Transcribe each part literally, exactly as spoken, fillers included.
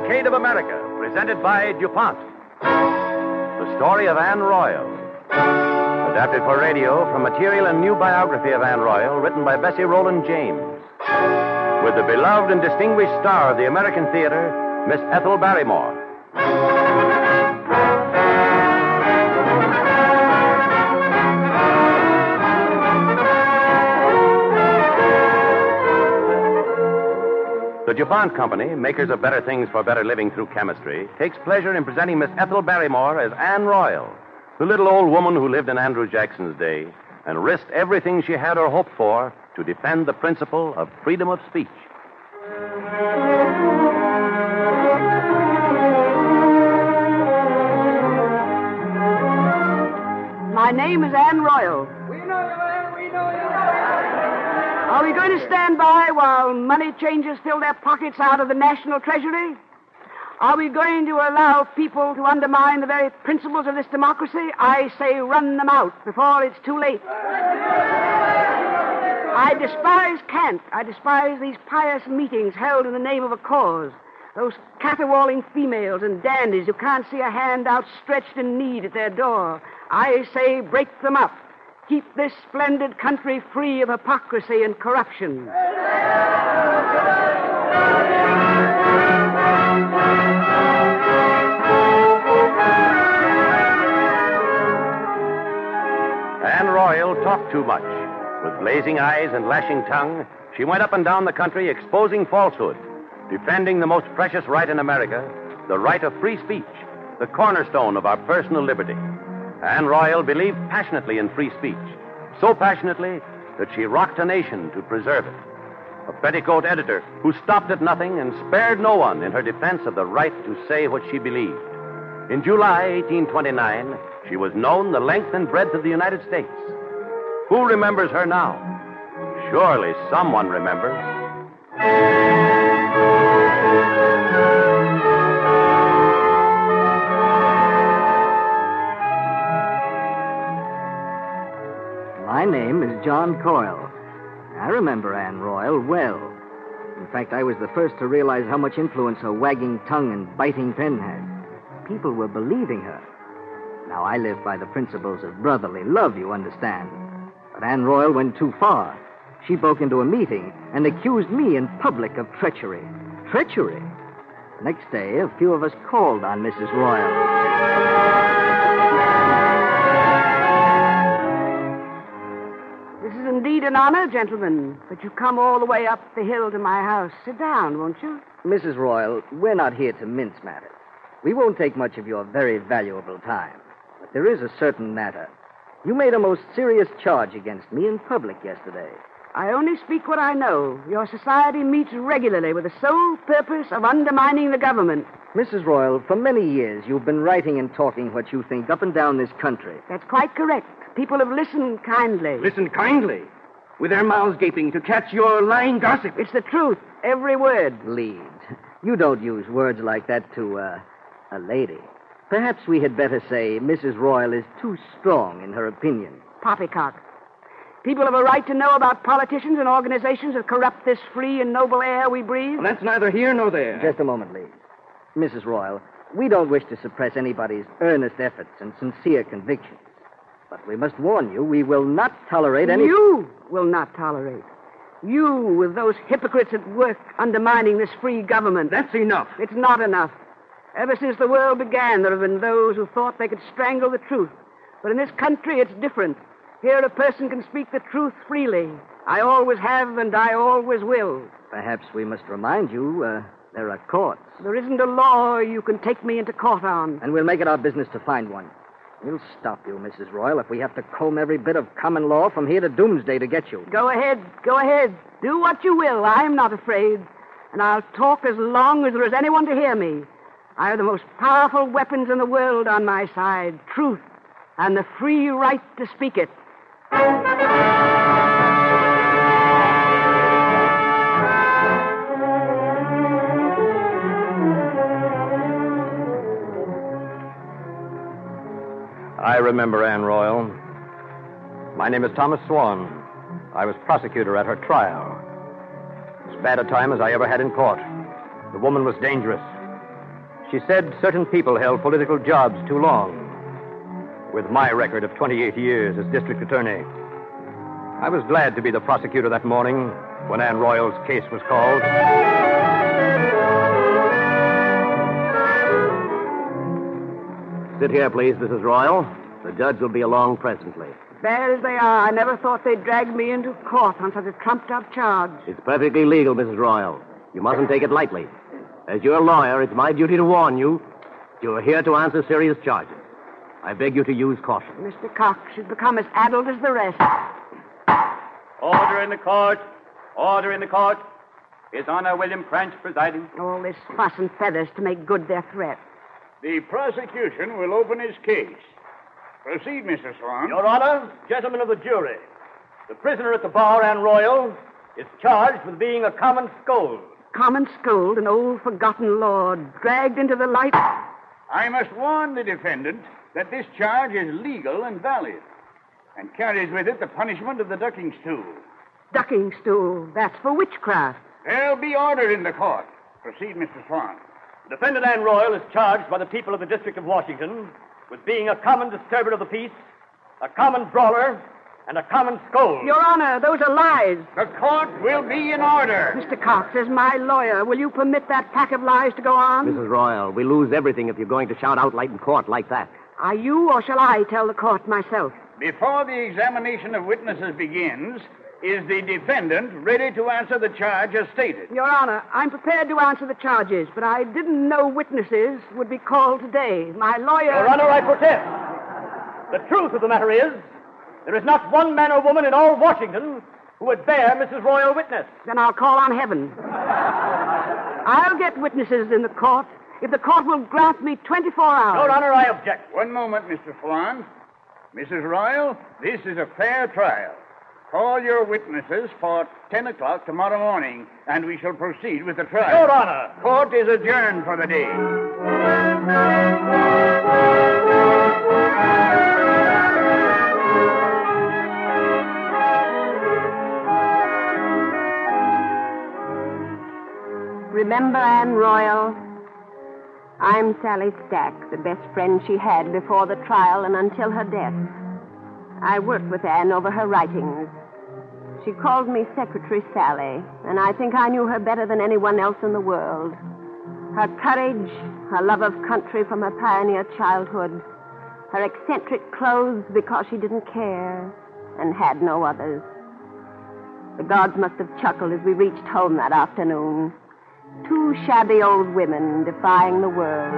Arcade of America, presented by DuPont. The story of Anne Royal. Adapted for radio from material and new biography of Anne Royal, written by Bessie Rowland James. With the beloved and distinguished star of the American theater, Miss Ethel Barrymore. The DuPont Company, makers of better things for better living through chemistry, takes pleasure in presenting Miss Ethel Barrymore as Anne Royal, the little old woman who lived in Andrew Jackson's day and risked everything she had or hoped for to defend the principle of freedom of speech. My name is Anne Royal. We know you, Anne. We know you. Are we going to stand by while money changers fill their pockets out of the national treasury? Are we going to allow people to undermine the very principles of this democracy? I say run them out before it's too late. I despise cant. I despise these pious meetings held in the name of a cause. Those caterwauling females and dandies who can't see a hand outstretched in need at their door. I say break them up. Keep this splendid country free of hypocrisy and corruption. Anne Royal talked too much. With blazing eyes and lashing tongue, she went up and down the country exposing falsehood, defending the most precious right in America, the right of free speech, the cornerstone of our personal liberty. Anne Royal believed passionately in free speech, so passionately that she rocked a nation to preserve it. A petticoat editor who stopped at nothing and spared no one in her defense of the right to say what she believed. In July eighteen twenty-nine, she was known the length and breadth of the United States. Who remembers her now? Surely someone remembers. My name is John Coyle. I remember Anne Royal well. In fact, I was the first to realize how much influence her wagging tongue and biting pen had. People were believing her. Now, I live by the principles of brotherly love, you understand. But Anne Royal went too far. She broke into a meeting and accused me in public of treachery. Treachery? Next day, a few of us called on Missus Royal. This is indeed an honor, gentlemen, but you come all the way up the hill to my house. Sit down, won't you? Missus Royal, we're not here to mince matters. We won't take much of your very valuable time. But there is a certain matter. You made a most serious charge against me in public yesterday. I only speak what I know. Your society meets regularly with the sole purpose of undermining the government. Missus Royal, for many years you've been writing and talking what you think up and down this country. That's quite correct. People have listened kindly. Listen kindly, with their mouths gaping to catch your lying gossip. It's the truth, every word. Leeds, you don't use words like that to, uh, a lady. Perhaps we had better say Missus Royal is too strong in her opinion. Poppycock. People have a right to know about politicians and organizations that corrupt this free and noble air we breathe. Well, that's neither here nor there. Just a moment, Leeds. Missus Royal, we don't wish to suppress anybody's earnest efforts and sincere convictions. But we must warn you, we will not tolerate any... You will not tolerate. You, with those hypocrites at work undermining this free government. That's enough. It's not enough. Ever since the world began, there have been those who thought they could strangle the truth. But in this country, it's different. Here, a person can speak the truth freely. I always have, and I always will. Perhaps we must remind you, uh, there are courts. There isn't a law you can take me into court on. And we'll make it our business to find one. We'll stop you, Missus Royal, if we have to comb every bit of common law from here to doomsday to get you. Go ahead. Go ahead. Do what you will. I'm not afraid. And I'll talk as long as there is anyone to hear me. I have the most powerful weapons in the world on my side. Truth and the free right to speak it. I remember Anne Royal. My name is Thomas Swan. I was prosecutor at her trial. As bad a time as I ever had in court. The woman was dangerous. She said certain people held political jobs too long. With my record of twenty-eight years as district attorney, I was glad to be the prosecutor that morning when Anne Royal's case was called. Sit here, please, Missus Royal. The judge will be along presently. Bad as they are, I never thought they'd drag me into court on such a trumped-up charge. It's perfectly legal, Missus Royal. You mustn't take it lightly. As your lawyer, it's my duty to warn you. You're here to answer serious charges. I beg you to use caution. Mister Cox should become as addled as the rest. Order in the court. Order in the court. His Honor William French presiding. All this fuss and feathers to make good their threat. The prosecution will open his case. Proceed, Mister Swan. Your Honor, gentlemen of the jury, the prisoner at the bar, Anne Royal, is charged with being a common scold. Common scold, an old forgotten lord, dragged into the light. I must warn the defendant that this charge is legal and valid, and carries with it the punishment of the ducking stool. Ducking stool, that's for witchcraft. There'll be order in the court. Proceed, Mister Swan. The defendant Anne Royal is charged by the people of the District of Washington with being a common disturber of the peace, a common brawler, and a common scold. Your Honor, those are lies. The court will be in order. Mister Cox, as my lawyer, will you permit that pack of lies to go on? Missus Royal, we lose everything if you're going to shout out light in court like that. Are you, or shall I tell the court myself? Before the examination of witnesses begins, is the defendant ready to answer the charge as stated? Your Honor, I'm prepared to answer the charges, but I didn't know witnesses would be called today. My lawyer... Your Honor, I protest. The truth of the matter is, there is not one man or woman in all Washington who would bear Missus Royal witness. Then I'll call on heaven. I'll get witnesses in the court if the court will grant me twenty-four hours. Your Honor, I object. One moment, Mister Swan. Missus Royal, this is a fair trial. Call your witnesses for ten o'clock tomorrow morning, and we shall proceed with the trial. Your Honor. Court is adjourned for the day. Remember Anne Royal? I'm Sally Stack, the best friend she had before the trial and until her death. I worked with Anne over her writings. She called me Secretary Sally, and I think I knew her better than anyone else in the world. Her courage, her love of country from her pioneer childhood, her eccentric clothes because she didn't care and had no others. The gods must have chuckled as we reached home that afternoon. Two shabby old women defying the world.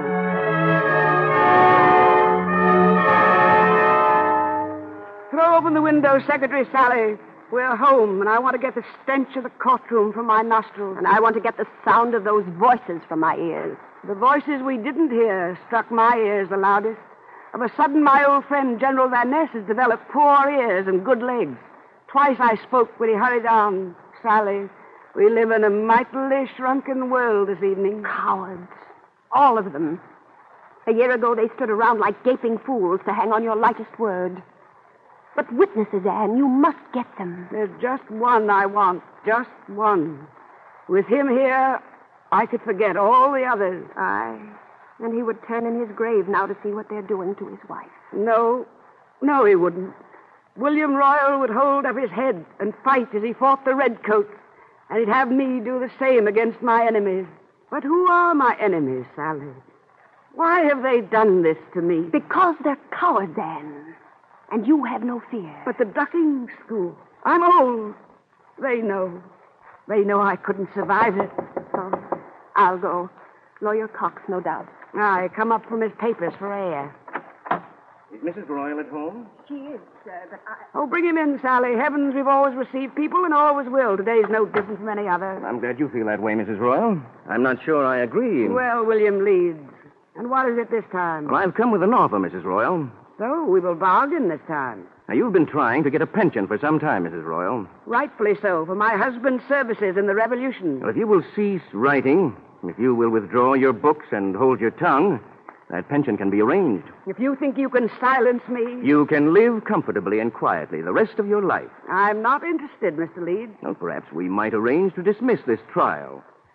Throw open the window, Secretary Sally. We're home, and I want to get the stench of the courtroom from my nostrils. And I want to get the sound of those voices from my ears. The voices we didn't hear struck my ears the loudest. Of a sudden, my old friend, General Van Ness, has developed poor ears and good legs. Twice I spoke when he hurried on. Sally, we live in a mightily shrunken world this evening. Cowards. All of them. A year ago, they stood around like gaping fools to hang on your lightest word. But witnesses, Anne, you must get them. There's just one I want. Just one. With him here, I could forget all the others. Aye. And he would turn in his grave now to see what they're doing to his wife. No. No, he wouldn't. William Royal would hold up his head and fight as he fought the redcoats. And he'd have me do the same against my enemies. But who are my enemies, Sally? Why have they done this to me? Because they're cowards, Anne. And you have no fear. But the ducking school. I'm old. They know. They know I couldn't survive it. So I'll go. Lawyer Cox, no doubt. I come up from his papers for air. Is Missus Royal at home? She is, sir, but I... Oh, bring him in, Sally. Heavens, we've always received people and always will. Today's no different from any other. I'm glad you feel that way, Missus Royal. I'm not sure I agree. Well, William leads. And what is it this time? Well, I've come with an offer, Missus Royal. So, we will bargain this time. Now, you've been trying to get a pension for some time, Missus Royal. Rightfully so, for my husband's services in the Revolution. Well, if you will cease writing, if you will withdraw your books and hold your tongue, that pension can be arranged. If you think you can silence me... You can live comfortably and quietly the rest of your life. I'm not interested, Mister Leeds. Well, perhaps we might arrange to dismiss this trial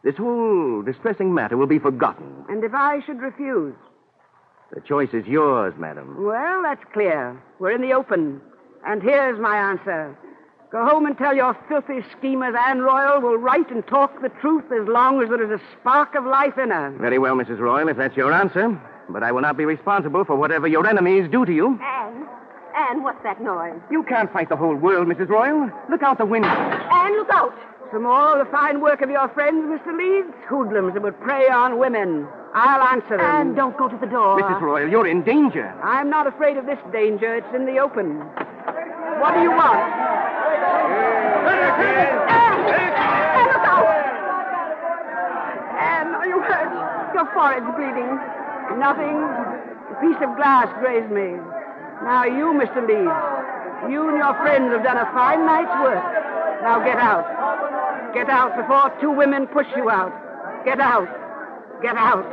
this whole distressing matter will be forgotten. And if I should refuse? The choice is yours, madam. Well, that's clear. We're in the open. And here's my answer. Go home and tell your filthy schemers Anne Royal will write and talk the truth as long as there is a spark of life in her. Very well, Missus Royal, if that's your answer. But I will not be responsible for whatever your enemies do to you. Anne. Anne, what's that noise? You can't fight the whole world, Missus Royal. Look out the window. Anne, look out. Some more of the fine work of your friends, Mister Leeds? Hoodlums that would prey on women. I'll answer them. Anne, don't go to the door. Missus Royal, you're in danger. I'm not afraid of this danger. It's in the open. What do you want? Anne! Anne, look out! Anne, are you hurt? Your forehead's bleeding. Nothing. A piece of glass grazed me. Now you, Mister Leeds. You and your friends have done a fine night's work. Now get out. Get out before two women push you out. Get out. Get out.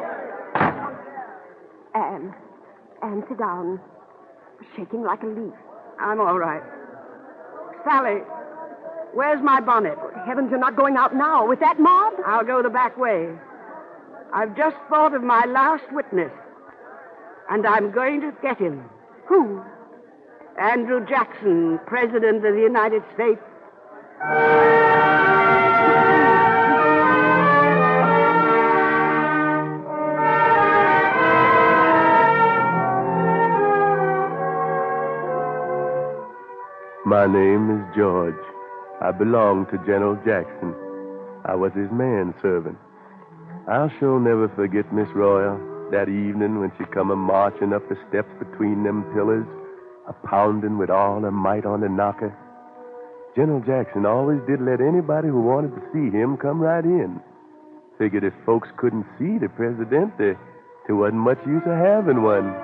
Anne. Anne, sit down. Shaking like a leaf. I'm all right. Sally, where's my bonnet? Heavens, you're not going out now with that mob? I'll go the back way. I've just thought of my last witness. And I'm going to get him. Who? Andrew Jackson, President of the United States. My name is George. I belong to General Jackson. I was his manservant. I'll sure never forget Miss Royal that evening when she come a-marching up the steps between them pillars, a-pounding with all her might on the knocker. General Jackson always did let anybody who wanted to see him come right in. Figured if folks couldn't see the president, there, there wasn't much use of having one.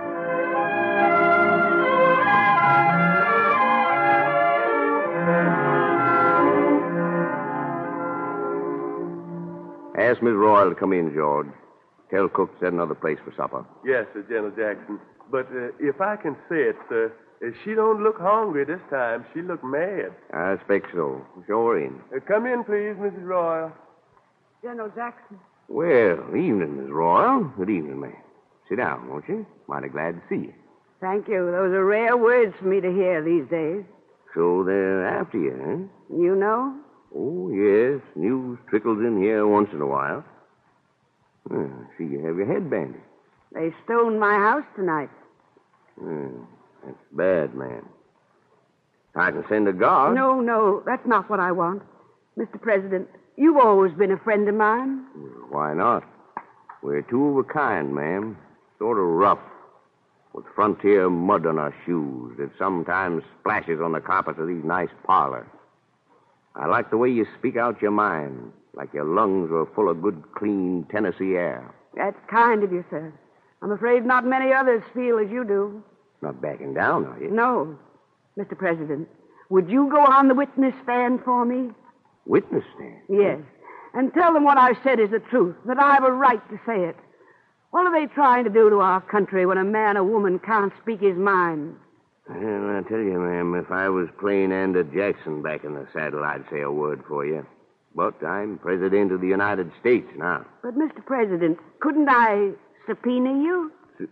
Ask Miss Royal to come in, George. Tell cook to set another place for supper. Yes, sir, General Jackson. But uh, if I can say it, sir, if she don't look hungry this time. She look mad. I expect so. Show her in. Uh, come in, please, Missus Royal. General Jackson. Well, evening, Miss Royal. Good evening, ma'am. Sit down, won't you? Mighty glad to see you. Thank you. Those are rare words for me to hear these days. So they're after you, huh? You know? Oh, yes. News trickles in here once in a while. Well, I see you have your head bandaged. They stoned my house tonight. Hmm. That's bad, ma'am. I can send a guard. No, no, that's not what I want. Mister President, you've always been a friend of mine. Why not? We're two of a kind, ma'am. Sort of rough. With frontier mud on our shoes that sometimes splashes on the carpet of these nice parlors. I like the way you speak out your mind, like your lungs were full of good, clean Tennessee air. That's kind of you, sir. I'm afraid not many others feel as you do. Not backing down, are you? No. Mister President, would you go on the witness stand for me? Witness stand? Yes. And tell them what I've said is the truth, that I have a right to say it. What are they trying to do to our country when a man or woman can't speak his mind? Well, I tell you, ma'am, if I was plain Andrew Jackson back in the saddle, I'd say a word for you. But I'm President of the United States now. But, Mister President, couldn't I subpoena you?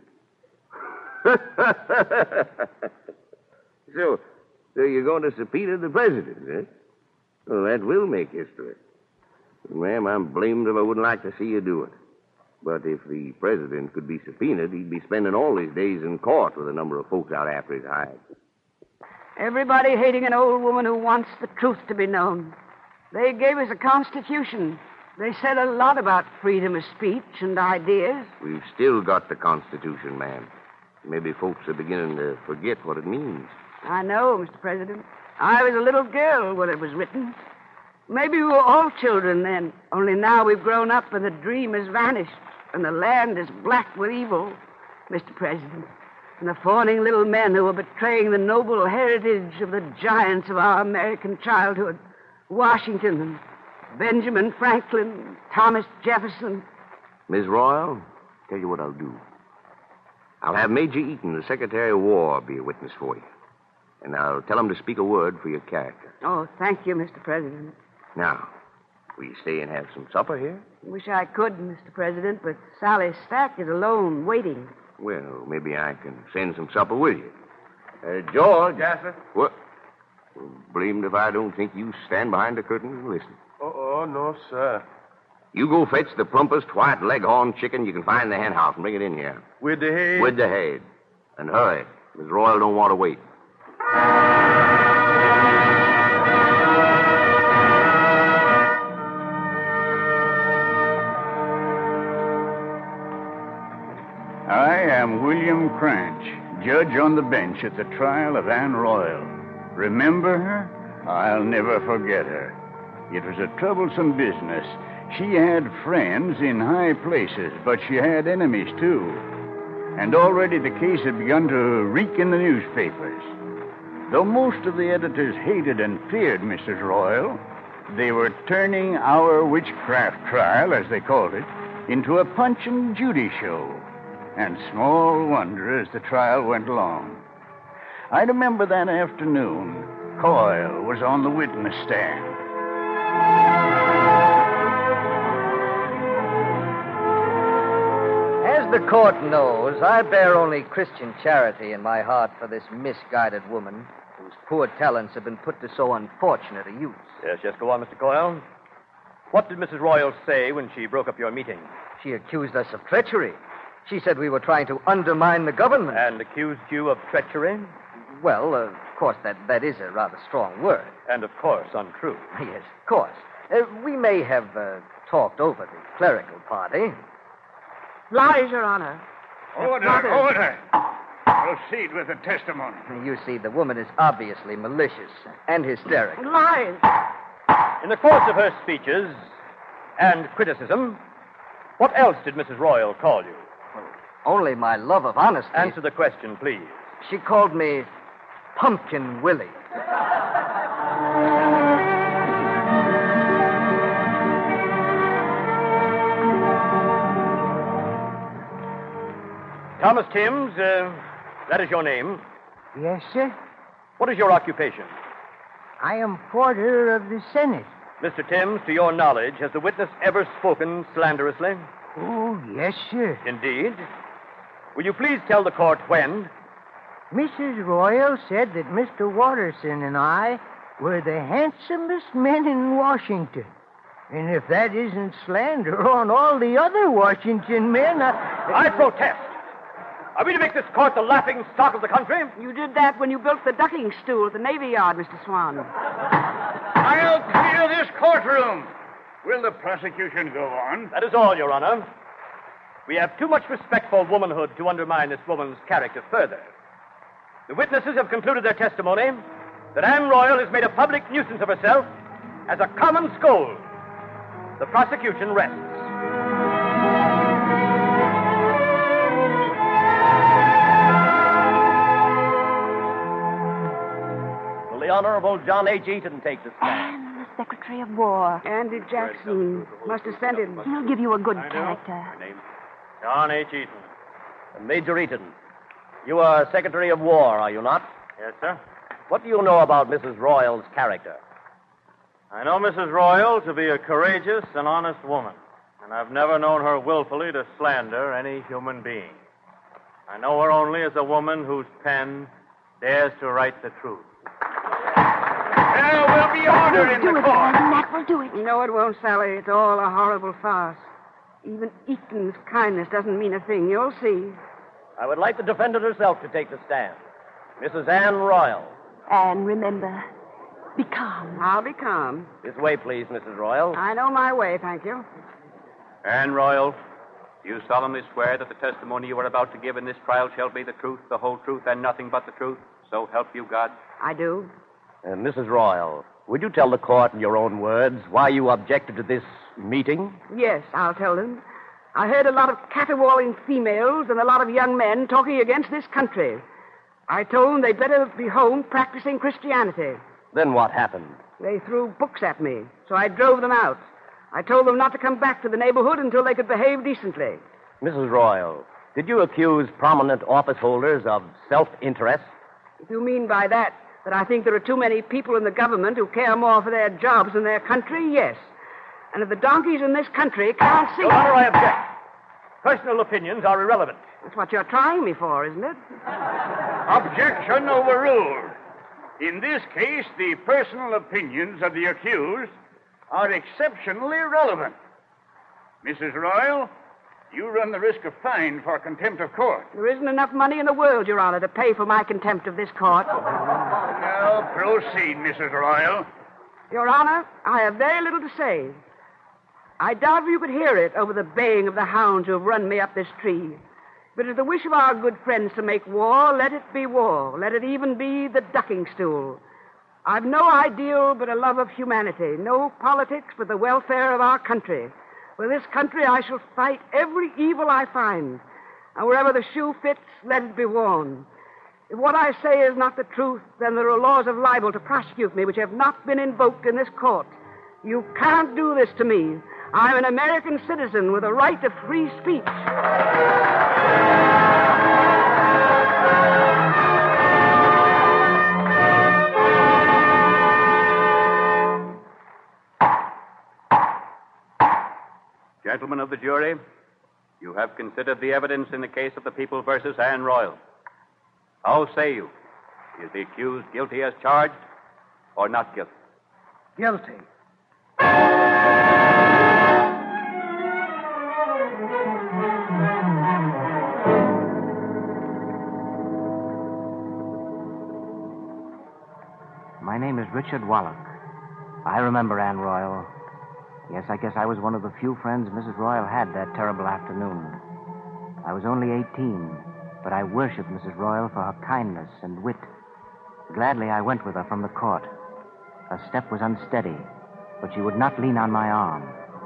so, so you're going to subpoena the president, eh? Well, that will make history. Ma'am, I'm blamed if I wouldn't like to see you do it. But if the president could be subpoenaed, he'd be spending all his days in court with a number of folks out after his hide. Everybody hating an old woman who wants the truth to be known. They gave us a constitution. They said a lot about freedom of speech and ideas. We've still got the Constitution, ma'am. Maybe folks are beginning to forget what it means. I know, Mister President. I was a little girl when it was written. Maybe we were all children then, only now we've grown up and the dream has vanished, and the land is black with evil, Mister President. And the fawning little men who are betraying the noble heritage of the giants of our American childhood, Washington and Benjamin Franklin, Thomas Jefferson. Miss Royal, tell you what I'll do. I'll have Major Eaton, the Secretary of War, be a witness for you. And I'll tell him to speak a word for your character. Oh, thank you, Mister President. Now, Will you stay and have some supper here? Wish I could, Mister President, but Sally Stack is alone, waiting. Well, maybe I can send some supper with you. Uh, George. Yes, sir? What? Well, blamed if I don't think you stand behind the curtains and listen. Oh, no, sir. You go fetch the plumpest white leghorn chicken you can find in the hen house and bring it in here. With the head? With the head. And hurry. Miss Royal don't want to wait. I am William Cranch, judge on the bench at the trial of Anne Royal. Remember her? I'll never forget her. It was a troublesome business. She had friends in high places, but she had enemies, too. And already the case had begun to reek in the newspapers. Though most of the editors hated and feared Missus Royal, they were turning our witchcraft trial, as they called it, into a Punch and Judy show. And small wonder as the trial went along. I remember that afternoon, Coyle was on the witness stand. As the court knows, I bear only Christian charity in my heart for this misguided woman whose poor talents have been put to so unfortunate a use. Yes, yes, go on, Mister Coyle. What did Missus Royal say when she broke up your meeting? She accused us of treachery. She said we were trying to undermine the government. And accused you of treachery? Well, uh, of course, that, that is a rather strong word. And, of course, untrue. Yes, of course. Uh, we may have uh, talked over the clerical party. Lies, Your Honor. Order, Mother. order. Proceed with the testimony. You see, the woman is obviously malicious and hysterical. Lies. In the course of her speeches and criticism, what else did Missus Royal call you? Only my love of honesty. Answer the question, please. She called me Pumpkin Willie. Thomas Timms, uh, that is your name. Yes, sir. What is your occupation? I am porter of the Senate. Mister Timms, to your knowledge, has the witness ever spoken slanderously? Oh, yes, sir. Indeed. Will you please tell the court when? Missus Royal said that Mister Watterson and I were the handsomest men in Washington. And if that isn't slander on all the other Washington men, I... I protest. Are we to make this court the laughing stock of the country? You did that when you built the ducking stool at the Navy Yard, Mister Swan. I'll clear this courtroom. Will the prosecution go on? That is all, Your Honor. We have too much respect for womanhood to undermine this woman's character further. The witnesses have concluded their testimony that Anne Royal has made a public nuisance of herself as a common scold. The prosecution rests. Will the Honorable John H. Eaton take the stand? And the Secretary of War. Andy Jackson must have sent him. He'll give you a good character. John H. Eaton. Major Eaton, you are Secretary of War, are you not? Yes, sir. What do you know about Missus Royal's character? I know Missus Royal to be a courageous and honest woman, and I've never known her willfully to slander any human being. I know her only as a woman whose pen dares to write the truth. There will be order in the Do it, court. Warren. That will do it. No, it won't, Sally. It's all a horrible farce. Even Eaton's kindness doesn't mean a thing. You'll see. I would like the defendant herself to take the stand. Missus Anne Royal. And remember, be calm. I'll be calm. This way, please, Missus Royal. I know my way, thank you. Anne Royal, do you solemnly swear that the testimony you are about to give in this trial shall be the truth, the whole truth, and nothing but the truth? So help you God. I do. Uh, Missus Royal, would you tell the court in your own words why you objected to this meeting? Yes, I'll tell them. I heard a lot of caterwauling females and a lot of young men talking against this country. I told them they'd better be home practicing Christianity. Then what happened? They threw books at me, so I drove them out. I told them not to come back to the neighborhood until they could behave decently. Missus Royal, did you accuse prominent office holders of self-interest? If you mean by that that I think there are too many people in the government who care more for their jobs than their country, yes. And if the donkeys in this country can't see... Your Honor, I object. Personal opinions are irrelevant. That's what you're trying me for, isn't it? Objection overruled. In this case, the personal opinions of the accused are exceptionally relevant. Missus Royal, you run the risk of fine for contempt of court. There isn't enough money in the world, Your Honor, to pay for my contempt of this court. Now, proceed, Missus Royal. Your Honor, I have very little to say. I doubt if you could hear it over the baying of the hounds who have run me up this tree. But if the wish of our good friends to make war, let it be war. Let it even be the ducking stool. I've no ideal but a love of humanity, no politics but the welfare of our country. For this country I shall fight every evil I find. And wherever the shoe fits, let it be worn. If what I say is not the truth, then there are laws of libel to prosecute me which have not been invoked in this court. You can't do this to me. I'm an American citizen with a right to free speech. Gentlemen of the jury, you have considered the evidence in the case of the People versus Anne Royal. How say you? Is the accused guilty as charged or not guilty? Guilty. My name is Richard Wallach. I remember Anne Royal. Yes, I guess I was one of the few friends Missus Royal had that terrible afternoon. I was only eighteen, but I worshipped Missus Royal for her kindness and wit. Gladly I went with her from the court. Her step was unsteady, but she would not lean on my arm.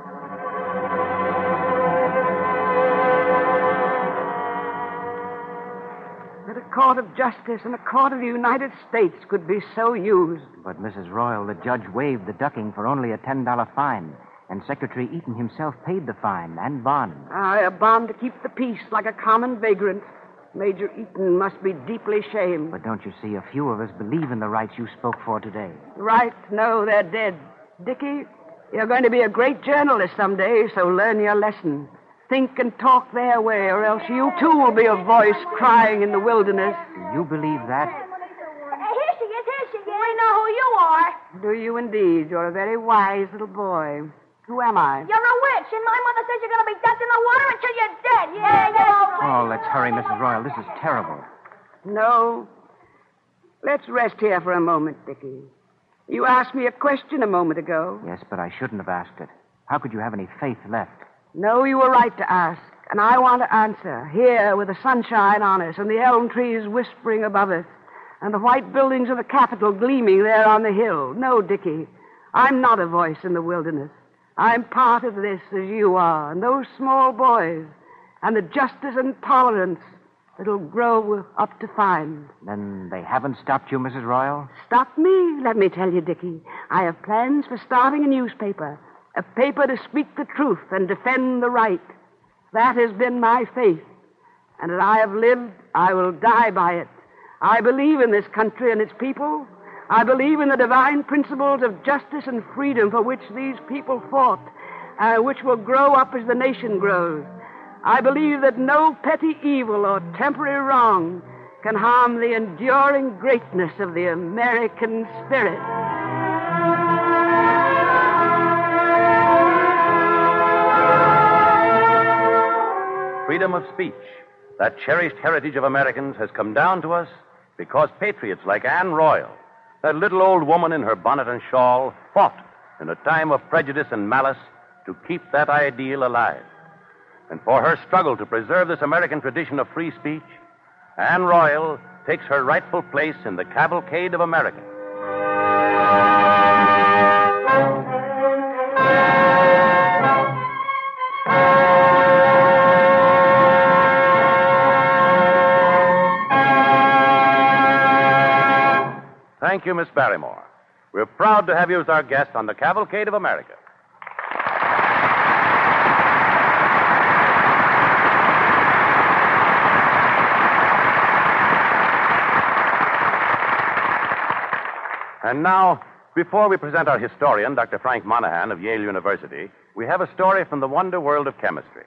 That a court of justice and a court of the United States could be so used. But, Missus Royal, the judge waived the ducking for only a ten dollar fine, and Secretary Eaton himself paid the fine and bond. Aye, a bond to keep the peace like a common vagrant. Major Eaton must be deeply shamed. But don't you see, a few of us believe in the rights you spoke for today. Right? No, they're dead. Dickie, you're going to be a great journalist someday, so learn your lesson. Think and talk their way, or else you too will be a voice crying in the wilderness. Do you believe that? Hey, here she is, here she is. We know who you are. Do you indeed? You're a very wise little boy. Who am I? You're a witch, and my mother says you're going to be ducked in the water until you're dead. Yeah, you're Oh, let's hurry, Missus Royal. This is terrible. No. Let's rest here for a moment, Dickie. You asked me a question a moment ago. Yes, but I shouldn't have asked it. How could you have any faith left? No, you were right to ask, and I want to answer, here with the sunshine on us and the elm trees whispering above us and the white buildings of the Capitol gleaming there on the hill. No, Dickie, I'm not a voice in the wilderness. I'm part of this as you are, and those small boys, and the justice and tolerance that'll grow up to find. Then they haven't stopped you, Missus Royal? Stop me? Let me tell you, Dickie. I have plans for starting a newspaper. A paper to speak the truth and defend the right. That has been my faith. And as I have lived, I will die by it. I believe in this country and its people. I believe in the divine principles of justice and freedom for which these people fought, uh, which will grow up as the nation grows. I believe that no petty evil or temporary wrong can harm the enduring greatness of the American spirit. Freedom of speech, that cherished heritage of Americans, has come down to us because patriots like Anne Royal, that little old woman in her bonnet and shawl, fought in a time of prejudice and malice to keep that ideal alive. And for her struggle to preserve this American tradition of free speech, Anne Royal takes her rightful place in the cavalcade of America. Thank you, Miss Barrymore. We're proud to have you as our guest on the Cavalcade of America. And now, before we present our historian, Doctor Frank Monahan of Yale University, we have a story from the wonder world of chemistry.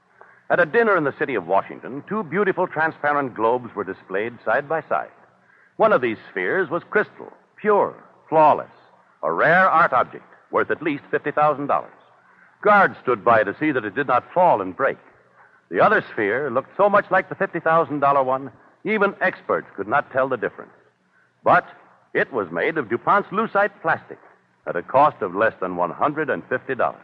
At a dinner in the city of Washington, two beautiful transparent globes were displayed side by side. One of these spheres was crystal, pure, flawless, a rare art object worth at least fifty thousand dollars. Guards stood by to see that it did not fall and break. The other sphere looked so much like the fifty thousand dollars one, even experts could not tell the difference. But it was made of DuPont's lucite plastic at a cost of less than one hundred fifty dollars.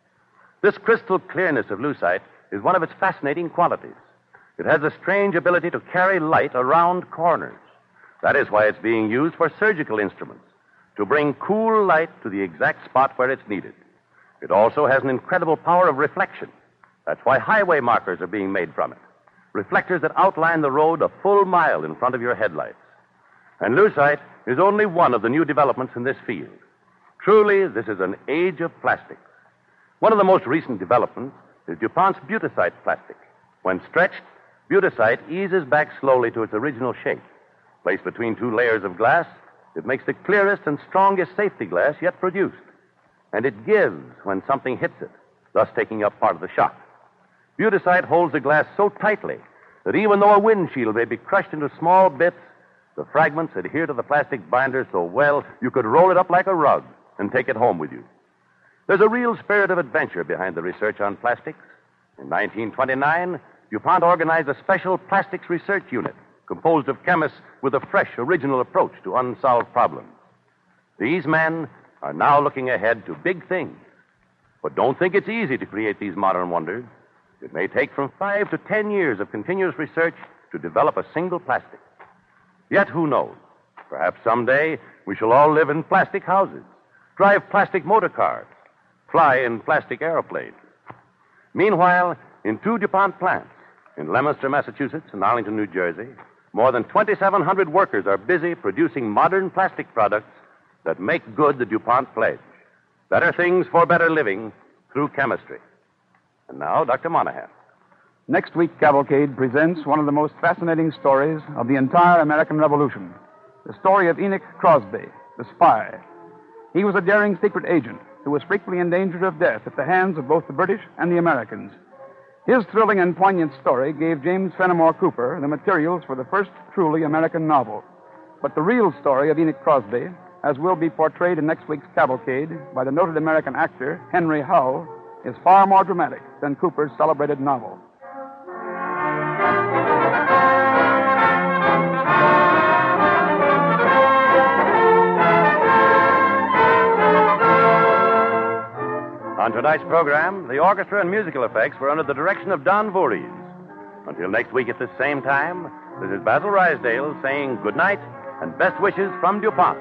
This crystal clearness of lucite is one of its fascinating qualities. It has a strange ability to carry light around corners. That is why it's being used for surgical instruments, to bring cool light to the exact spot where it's needed. It also has an incredible power of reflection. That's why highway markers are being made from it. Reflectors that outline the road a full mile in front of your headlights. And lucite is only one of the new developments in this field. Truly, this is an age of plastics. One of the most recent developments is DuPont's Butasite plastic. When stretched, Butasite eases back slowly to its original shape. Placed between two layers of glass, it makes the clearest and strongest safety glass yet produced. And it gives when something hits it, thus taking up part of the shock. Butasite holds the glass so tightly that even though a windshield may be crushed into small bits, the fragments adhere to the plastic binder so well you could roll it up like a rug and take it home with you. There's a real spirit of adventure behind the research on plastics. In nineteen twenty-nine, DuPont organized a special plastics research unit composed of chemists with a fresh, original approach to unsolved problems. These men are now looking ahead to big things. But don't think it's easy to create these modern wonders. It may take from five to ten years of continuous research to develop a single plastic. Yet who knows? Perhaps someday we shall all live in plastic houses, drive plastic motor cars, fly in plastic aeroplanes. Meanwhile, in two DuPont plants, in Leominster, Massachusetts, and Arlington, New Jersey, more than twenty-seven hundred workers are busy producing modern plastic products that make good the DuPont pledge. Better things for better living through chemistry. And now, Doctor Monahan. Next week, Cavalcade presents one of the most fascinating stories of the entire American Revolution. The story of Enoch Crosby, the spy. He was a daring secret agent who was frequently in danger of death at the hands of both the British and the Americans. His thrilling and poignant story gave James Fenimore Cooper the materials for the first truly American novel. But the real story of Enoch Crosby, as will be portrayed in next week's Cavalcade by the noted American actor Henry Hull, is far more dramatic than Cooper's celebrated novel. On tonight's program, the orchestra and musical effects were under the direction of Don Voorhees. Until next week at this same time, this is Basil Rysdale saying good night and best wishes from DuPont.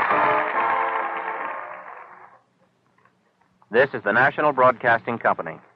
This is the National Broadcasting Company.